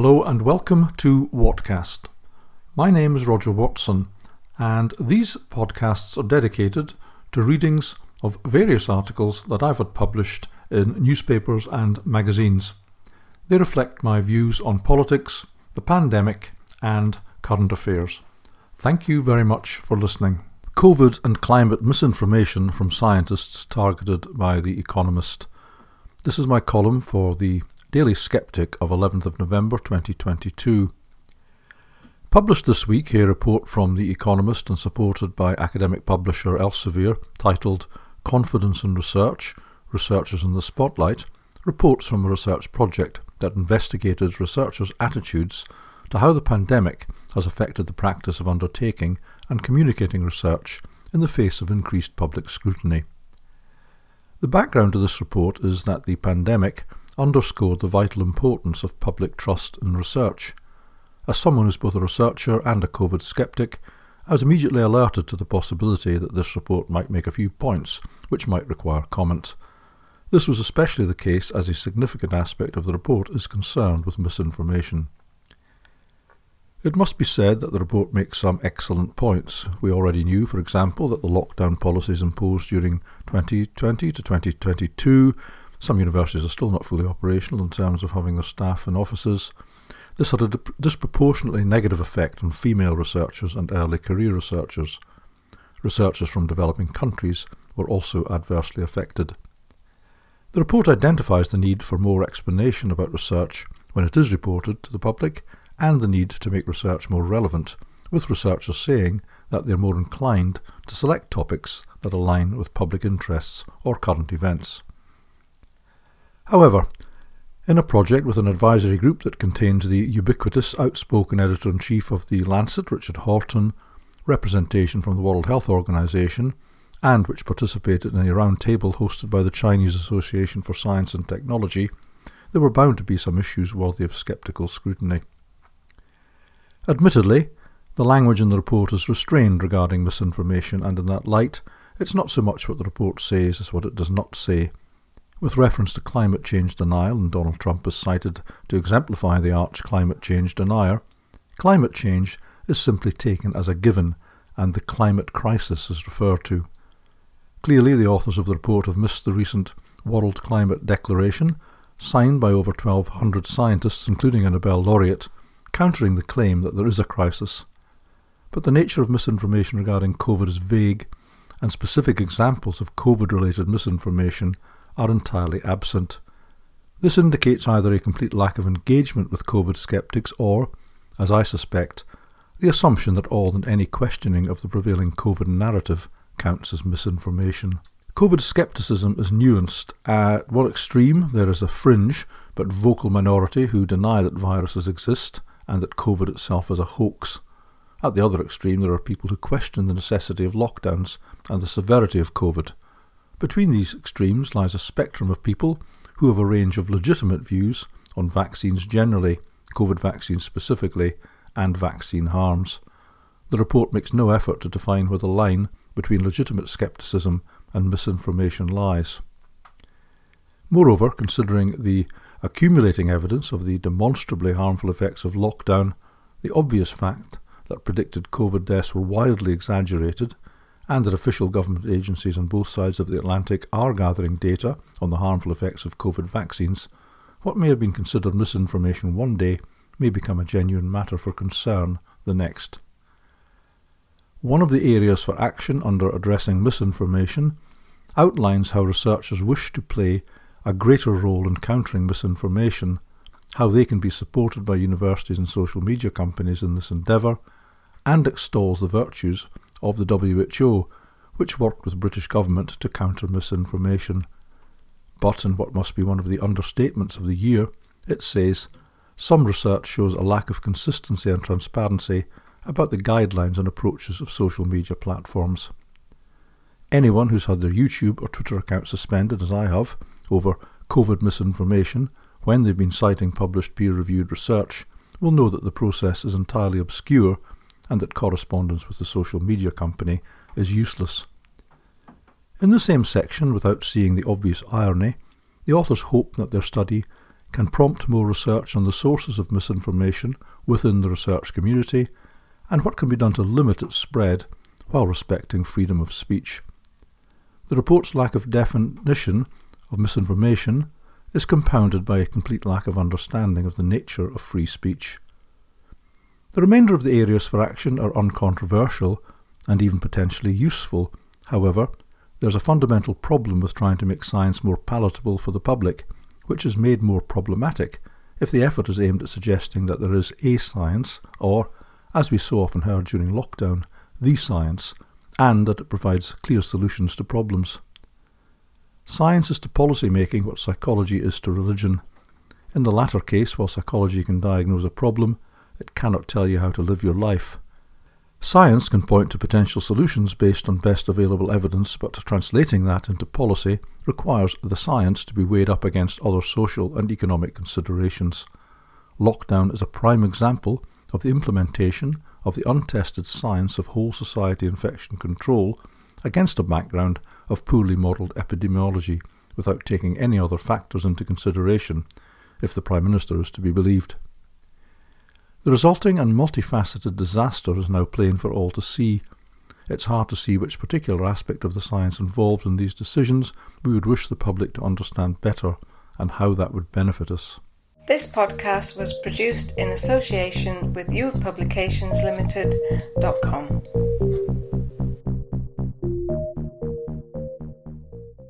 Hello and welcome to Whatcast. My name is Roger Watson, and these podcasts are dedicated to readings of various articles that I've had published in newspapers and magazines. They reflect my views on politics, the pandemic, and current affairs. Thank you very much for listening. COVID and climate misinformation from scientists targeted by The Economist. This is my column for the Daily Skeptic of 11th of November 2022. Published this week, a report from The Economist and supported by academic publisher Elsevier titled Confidence in Research, Researchers in the Spotlight, reports from a research project that investigated researchers' attitudes to how the pandemic has affected the practice of undertaking and communicating research in the face of increased public scrutiny. The background to this report is that the pandemic underscored the vital importance of public trust in research. As someone who's both a researcher and a COVID skeptic, I was immediately alerted to the possibility that this report might make a few points which might require comment. This was especially the case as a significant aspect of the report is concerned with misinformation. It must be said that the report makes some excellent points. We already knew, for example, that the lockdown policies imposed during 2020 to 2022, some universities are still not fully operational in terms of having their staff in offices. This had a disproportionately negative effect on female researchers and early career researchers. Researchers from developing countries were also adversely affected. The report identifies the need for more explanation about research when it is reported to the public and the need to make research more relevant, with researchers saying that they are more inclined to select topics that align with public interests or current events. However, in a project with an advisory group that contains the ubiquitous, outspoken editor-in-chief of The Lancet, Richard Horton, representation from the World Health Organization, and which participated in a round table hosted by the Chinese Association for Science and Technology, there were bound to be some issues worthy of sceptical scrutiny. Admittedly, the language in the report is restrained regarding misinformation, and in that light, it's not so much what the report says as what it does not say. With reference to climate change denial, and Donald Trump is cited to exemplify the arch climate change denier, climate change is simply taken as a given, and the climate crisis is referred to. Clearly, the authors of the report have missed the recent World Climate Declaration, signed by over 1,200 scientists, including a Nobel laureate, countering the claim that there is a crisis. But the nature of misinformation regarding COVID is vague, and specific examples of COVID-related misinformation are entirely absent. This indicates either a complete lack of engagement with COVID skeptics or, as I suspect, the assumption that all and any questioning of the prevailing COVID narrative counts as misinformation. COVID skepticism is nuanced. At one extreme, there is a fringe but vocal minority who deny that viruses exist and that COVID itself is a hoax. At the other extreme, there are people who question the necessity of lockdowns and the severity of COVID. Between these extremes lies a spectrum of people who have a range of legitimate views on vaccines generally, COVID vaccines specifically, and vaccine harms. The report makes no effort to define where the line between legitimate scepticism and misinformation lies. Moreover, considering the accumulating evidence of the demonstrably harmful effects of lockdown, the obvious fact that predicted COVID deaths were wildly exaggerated, and that official government agencies on both sides of the Atlantic are gathering data on the harmful effects of COVID vaccines, what may have been considered misinformation one day may become a genuine matter for concern the next. One of the areas for action under addressing misinformation outlines how researchers wish to play a greater role in countering misinformation, how they can be supported by universities and social media companies in this endeavour, and extols the virtues of the WHO, which worked with the British government to counter misinformation. But in what must be one of the understatements of the year, it says, some research shows a lack of consistency and transparency about the guidelines and approaches of social media platforms. Anyone who's had their YouTube or Twitter account suspended, as I have, over COVID misinformation when they've been citing published peer-reviewed research will know that the process is entirely obscure and that correspondence with the social media company is useless. In the same section, without seeing the obvious irony, the authors hope that their study can prompt more research on the sources of misinformation within the research community, and what can be done to limit its spread while respecting freedom of speech. The report's lack of definition of misinformation is compounded by a complete lack of understanding of the nature of free speech. The remainder of the areas for action are uncontroversial and even potentially useful. However, there's a fundamental problem with trying to make science more palatable for the public, which is made more problematic if the effort is aimed at suggesting that there is a science, or, as we so often heard during lockdown, the science, and that it provides clear solutions to problems. Science is to policy making what psychology is to religion. In the latter case, while psychology can diagnose a problem, it cannot tell you how to live your life. Science can point to potential solutions based on best available evidence, but translating that into policy requires the science to be weighed up against other social and economic considerations. Lockdown is a prime example of the implementation of the untested science of whole society infection control against a background of poorly modelled epidemiology without taking any other factors into consideration, if the Prime Minister is to be believed. The resulting and multifaceted disaster is now plain for all to see. It's hard to see which particular aspect of the science involved in these decisions we would wish the public to understand better and how that would benefit us. This podcast was produced in association with youthpublicationslimited.com.